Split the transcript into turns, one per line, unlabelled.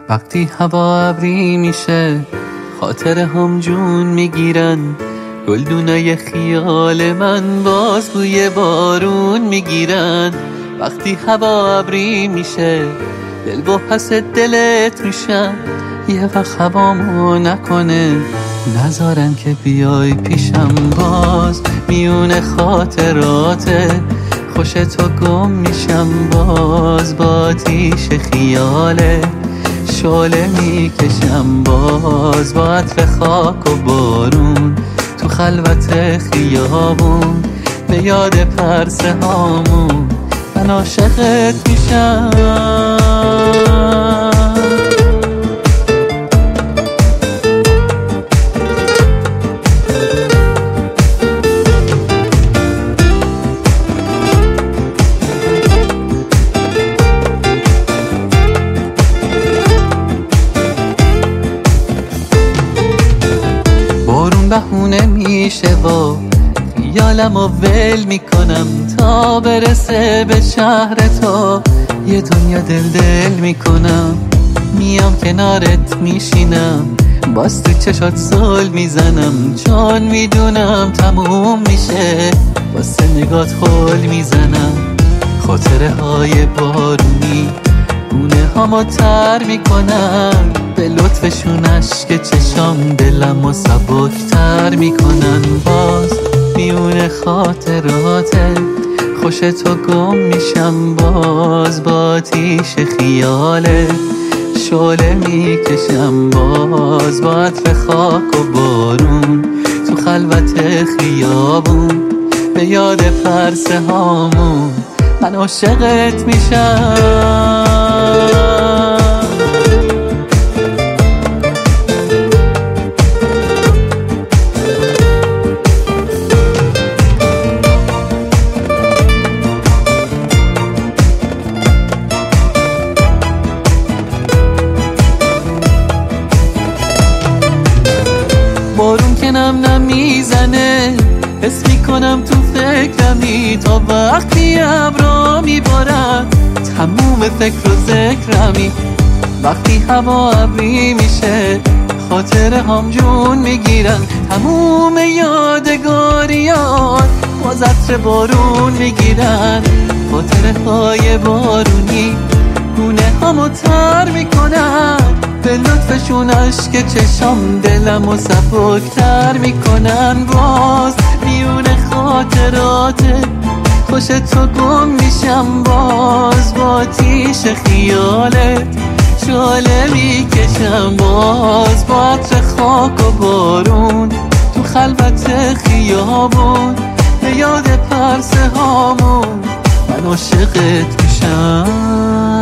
وقتی هوا ابری میشه خاطر هم جون میگیرن، گلدونای خیال من باز بوی بارون میگیرن. وقتی هوا ابری میشه دل با پس دلت میشن، یه وقت هوامو نکنه نذارن که بیای پیشم. باز میون خاطراته خوش تو گم میشم، باز با آتیش خیاله شعله میکشم، باز با عطر خاک و بارون تو خلوت خیابون به یاد پرسه هامون من عاشقت میشم. بهونه میشه و خیالم و ول میکنم تا برسه به شهر تو، یه دنیا دل میکنم. میام کنارت میشینم باز تو چشات زل میزنم، چون میدونم تموم میشه واسه نگات خول میزنم. خاطره های بارونی گونه هامو تر میکنن، به لطفشون اشک چشام دلمو سبکتر میکنن. باز میون خاطراته خوش تو گم میشم، باز با آتیش خیاله شعله میکشم، باز با عطر خاک و بارون تو خلوت خیابون به یاد پرسه هامون من عاشقت میشم. بارون که نم میزنه حس میکنم تو فکرمی، تا وقتی ابرا میبارن تموم فکر و ذکرمی. وقتی هوا ابری میشه خاطره هم جون میگیرن، تموم یادگاریات باز عطر بارون میگیرن. خاطره های بارونی گونه همو تر میکنن، به لطفشون اشک چشام دلمو سبکتر میکنن. باز میون خاطراته خوش تو گم میشم، باز با آتیش خیالت شعله میکشم، باز با عطر خاک و بارون تو خلوت خیابون به یاد پرسه هامون من عاشقت میشم.